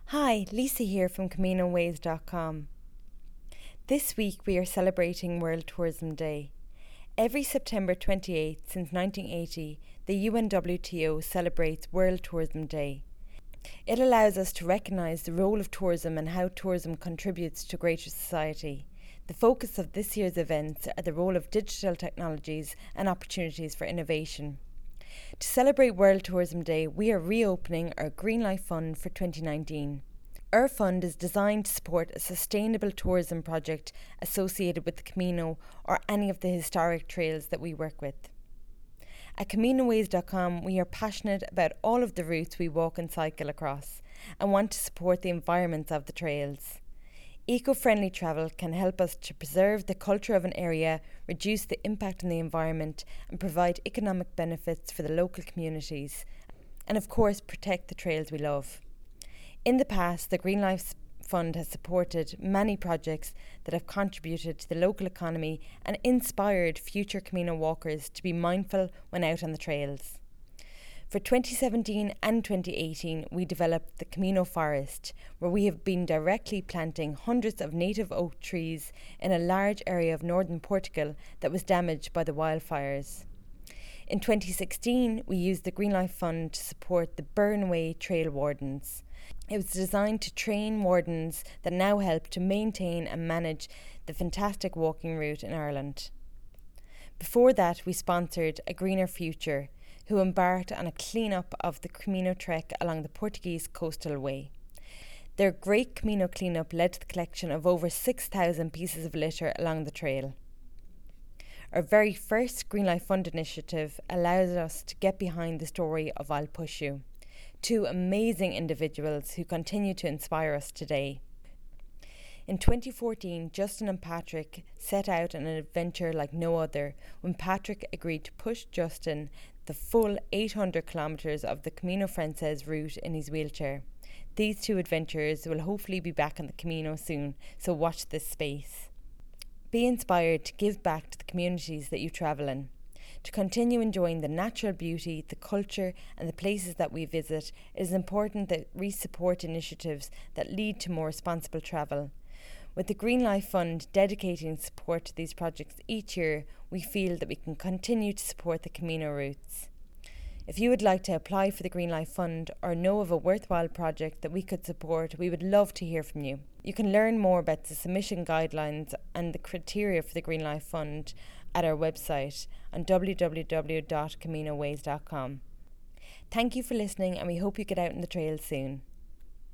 Hi, Lisa here from CaminoWays.com. This week we are celebrating World Tourism Day. Every September 28th since 1980, the UNWTO celebrates World Tourism Day. It allows us to recognise the role of tourism and how tourism contributes to greater society. The focus of this year's events are the role of digital technologies and opportunities for innovation. To celebrate World Tourism Day, we are reopening our Green Life Fund for 2019. Our fund is designed to support a sustainable tourism project associated with the Camino or any of the historic trails that we work with. At CaminoWays.com, we are passionate about all of the routes we walk and cycle across and want to support the environments of the trails. Eco-friendly travel can help us to preserve the culture of an area, reduce the impact on the environment and provide economic benefits for the local communities and of course protect the trails we love. In the past, the Green Life Fund has supported many projects that have contributed to the local economy and inspired future Camino walkers to be mindful when out on the trails. For 2017 and 2018, we developed the Camino Forest, where we have been directly planting hundreds of native oak trees in a large area of northern Portugal that was damaged by the wildfires. In 2016, we used the Green Life Fund to support the Burnway Trail Wardens. It was designed to train wardens that now help to maintain and manage the fantastic walking route in Ireland. Before that, we sponsored A Greener Future, who embarked on a clean-up of the Camino Trek along the Portuguese coastal way. Their great Camino clean-up led to the collection of over 6,000 pieces of litter along the trail. Our very first Green Life Fund initiative allows us to get behind the story of I'll Push You, two amazing individuals who continue to inspire us today. In 2014, Justin and Patrick set out on an adventure like no other when Patrick agreed to push Justin the full 800 kilometres of the Camino Frances route in his wheelchair. These two adventurers will hopefully be back on the Camino soon, so watch this space. Be inspired to give back to the communities that you travel in. To continue enjoying the natural beauty, the culture and the places that we visit, it is important that we support initiatives that lead to more responsible travel. With the Green Life Fund dedicating support to these projects each year, we feel that we can continue to support the Camino routes. If you would like to apply for the Green Life Fund or know of a worthwhile project that we could support, we would love to hear from you. You can learn more about the submission guidelines and the criteria for the Green Life Fund at our website on www.caminoways.com. Thank you for listening and we hope you get out on the trails soon.